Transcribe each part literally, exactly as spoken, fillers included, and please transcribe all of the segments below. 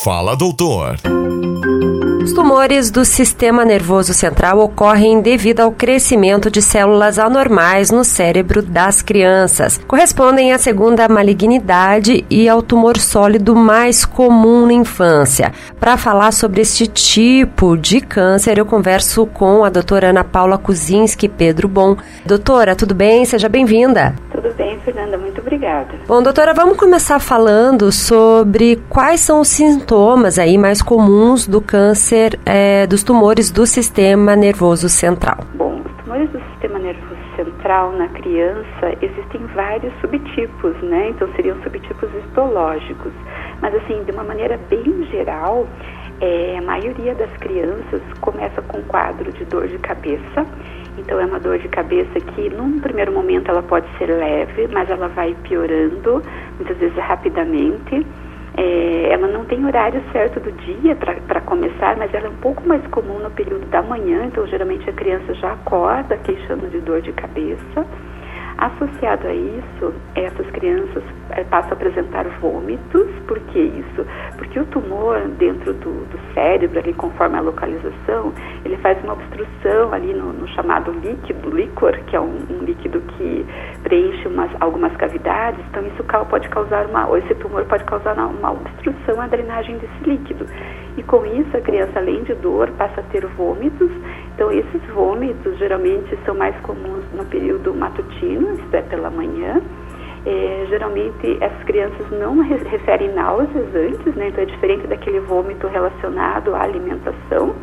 Fala, doutor. Os tumores do sistema nervoso central ocorrem devido ao crescimento de células anormais no cérebro das crianças. Correspondem à segunda malignidade e ao tumor sólido mais comum na infância. Para falar sobre este tipo de câncer, eu converso com a doutora Ana Paula Kuzinski Pedro Bon. Doutora, tudo bem? Seja bem-vinda. Tudo bem, Fernanda, muito obrigada. Bom, doutora, vamos começar falando sobre quais são os sintomas aí mais comuns do câncer é, dos tumores do sistema nervoso central. Bom, os tumores do sistema nervoso central na criança existem vários subtipos, né? Então seriam subtipos histológicos. Mas assim, de uma maneira bem geral, é, a maioria das crianças começa com um quadro de dor de cabeça. Então é uma dor de cabeça que num primeiro momento ela pode ser leve, mas ela vai piorando, muitas vezes rapidamente. É, ela não tem horário certo do dia para começar, mas ela é um pouco mais comum no período da manhã, então geralmente a criança já acorda queixando de dor de cabeça. Associado a isso, essas crianças é, passam a apresentar vômitos. Por que isso? Porque o tumor dentro do, do cérebro, ali, conforme a localização, ele faz uma obstrução ali no, no chamado líquido, líquor, que é um, um líquido que preenche umas, algumas cavidades. Então isso pode causar uma, ou esse tumor pode causar uma obstrução à drenagem desse líquido. E com isso a criança, além de dor, passa a ter vômitos. Então esses vômitos geralmente são mais comuns no período matutino, isto é, pela manhã. É, geralmente essas crianças não re- referem náuseas antes, né? Então é diferente daquele vômito relacionado à alimentação.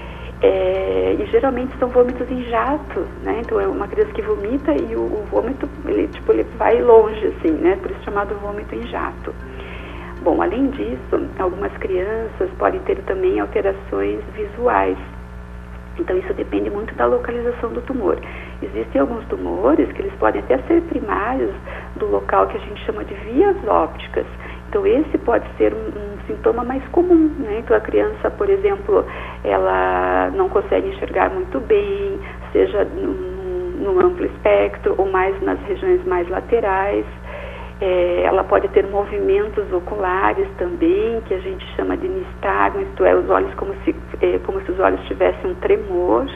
É, e geralmente são vômitos em jato, né? Então é uma criança que vomita e o, o vômito ele, tipo, ele vai longe, assim, né? Por isso chamado vômito em jato. Bom, além disso, algumas crianças podem ter também alterações visuais. Então isso depende muito da localização do tumor. Existem alguns tumores que eles podem até ser primários do local que a gente chama de vias ópticas. Então esse pode ser um, um sintoma mais comum, né? Então a criança, por exemplo, ela não consegue enxergar muito bem, seja no, no amplo espectro ou mais nas regiões mais laterais. É, ela pode ter movimentos oculares também, que a gente chama de nistagmo, isto é, os olhos como se, é, como se os olhos tivessem um tremor.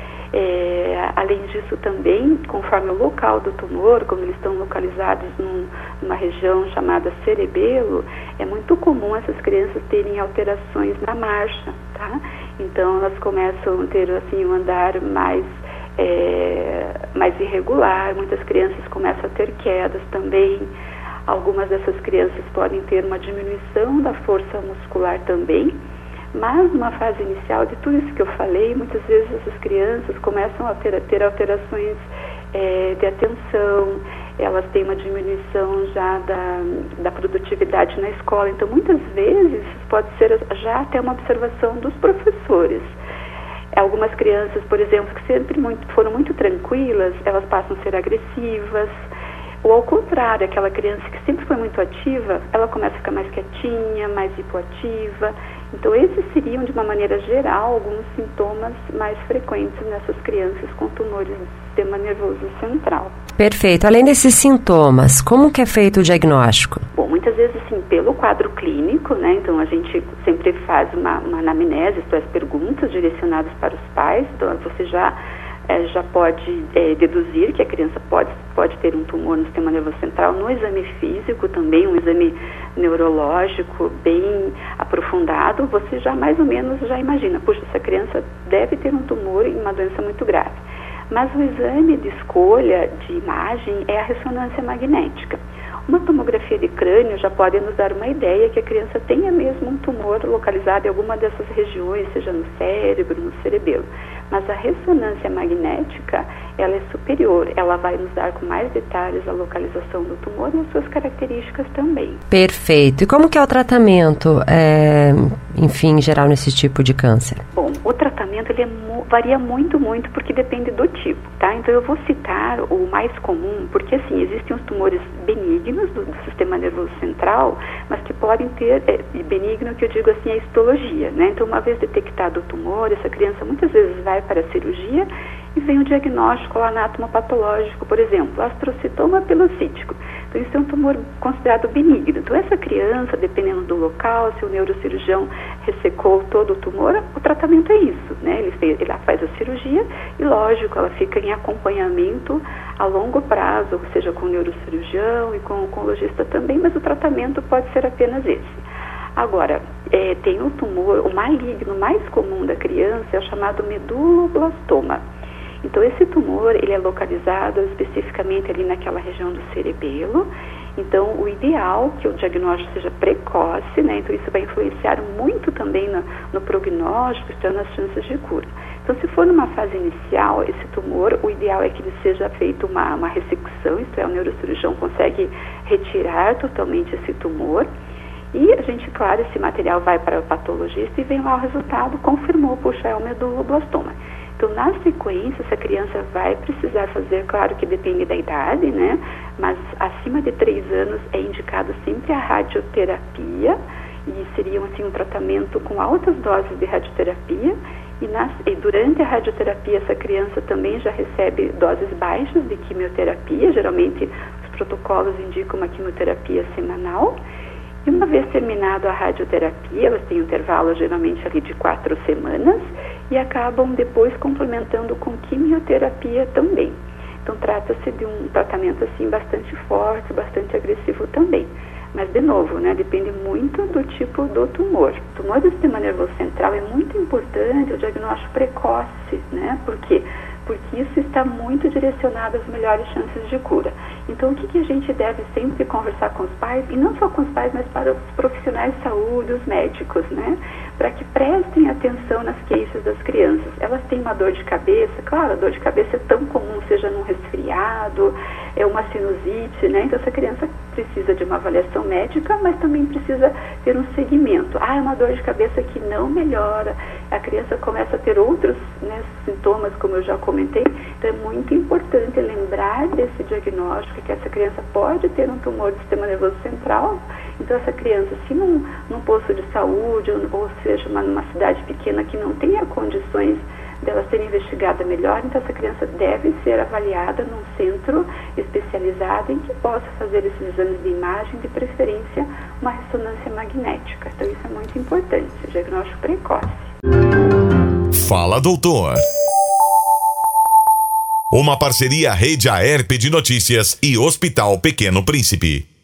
É, além disso também, conforme o local do tumor, como eles estão localizados num, numa região chamada cerebelo, é muito comum essas crianças terem alterações na marcha, tá? Então elas começam a ter assim, um andar mais, é, mais irregular, muitas crianças começam a ter quedas também. Algumas dessas crianças podem ter uma diminuição da força muscular também, mas numa fase inicial de tudo isso que eu falei, muitas vezes essas crianças começam a ter, a ter alterações é, de atenção, elas têm uma diminuição já da, da produtividade na escola. Então, muitas vezes, pode ser já até uma observação dos professores. Algumas crianças, por exemplo, que sempre muito, foram muito tranquilas, elas passam a ser agressivas. Ou ao contrário, aquela criança que sempre foi muito ativa, ela começa a ficar mais quietinha, mais hipoativa. Então esses seriam, de uma maneira geral, alguns sintomas mais frequentes nessas crianças com tumores do sistema nervoso central. Perfeito. Além desses sintomas, como que é feito o diagnóstico? Bom, muitas vezes assim, pelo quadro clínico, né? Então a gente sempre faz uma, uma anamnese, isto é, as perguntas direcionadas para os pais. Então você já É, já pode é, deduzir que a criança pode, pode ter um tumor no sistema nervoso central. No exame físico também, um exame neurológico bem aprofundado, você já mais ou menos já imagina, puxa, essa criança deve ter um tumor e uma doença muito grave. Mas o exame de escolha de imagem é a ressonância magnética. Uma tomografia de crânio já pode nos dar uma ideia que a criança tenha mesmo um tumor localizado em alguma dessas regiões, seja no cérebro, no cerebelo. Mas a ressonância magnética, ela é superior, ela vai nos dar com mais detalhes a localização do tumor e as suas características também. Perfeito. E como que é o tratamento, é, enfim, em geral, nesse tipo de câncer? Bom, o tratamento ele é, varia muito, muito, porque depende do tipo, tá? Então eu vou citar o mais comum, porque assim, existem os tumores benignos do, do sistema nervoso central, mas que podem ter, é, benigno que eu digo assim, a histologia, né? Então uma vez detectado o tumor, essa criança muitas vezes vai para a cirurgia e vem o diagnóstico anatomopatológico, por exemplo, astrocitoma pilocítico. Então, isso é um tumor considerado benigno. Então, essa criança, dependendo do local, se o neurocirurgião ressecou todo o tumor, o tratamento é isso, né? Ele, fez, ele faz a cirurgia e, lógico, ela fica em acompanhamento a longo prazo, ou seja, com o neurocirurgião e com o oncologista também, mas o tratamento pode ser apenas esse. Agora, é, tem o tumor, o maligno mais comum da criança é o chamado meduloblastoma. Então, esse tumor, ele é localizado especificamente ali naquela região do cerebelo. Então, o ideal é que o diagnóstico seja precoce, né? Então, isso vai influenciar muito também no, no prognóstico, então, nas chances de cura. Então, se for numa fase inicial, esse tumor, o ideal é que ele seja feito uma, uma ressecção, isto é, o neurocirurgião consegue retirar totalmente esse tumor. E a gente, claro, esse material vai para o patologista e vem lá o resultado, confirmou, puxa, é o meduloblastoma. Então, na sequência, essa criança vai precisar fazer, claro que depende da idade, né? Mas acima de três anos é indicado sempre a radioterapia e seria assim, um tratamento com altas doses de radioterapia. E, nas, e durante a radioterapia, essa criança também já recebe doses baixas de quimioterapia. Geralmente, os protocolos indicam uma quimioterapia semanal. E uma vez terminada a radioterapia, elas têm um intervalo geralmente ali de quatro semanas e acabam depois complementando com quimioterapia também. Então, trata-se de um tratamento assim bastante forte, bastante agressivo também. Mas, de novo, né, depende muito do tipo do tumor. O tumor do sistema nervoso central é muito importante, o diagnóstico precoce, né? Por quê? Porque isso está muito direcionado às melhores chances de cura. Então, o que, que a gente deve sempre conversar com os pais, e não só com os pais, mas para os profissionais de saúde, os médicos, né? Para que prestem atenção nas queixas das crianças. Elas têm uma dor de cabeça, claro, a dor de cabeça é tão comum, seja num resfriado, é uma sinusite, né? Então, essa criança precisa de uma avaliação médica, mas também precisa ter um segmento. Ah, é uma dor de cabeça que não melhora, a criança começa a ter outros, né, sintomas, como eu já comentei. Então, é muito importante lembrar desse diagnóstico, que essa criança pode ter um tumor do sistema nervoso central. Então, essa criança, se num, num posto de saúde, ou, ou seja, uma, numa cidade pequena que não tenha condições dela ser investigada melhor, então essa criança deve ser avaliada num centro especializado em que possa fazer esses exames de imagem, de preferência uma ressonância magnética. Então, isso é muito importante, o diagnóstico precoce. Fala, doutor. Uma parceria Rede Aerp de Notícias e Hospital Pequeno Príncipe.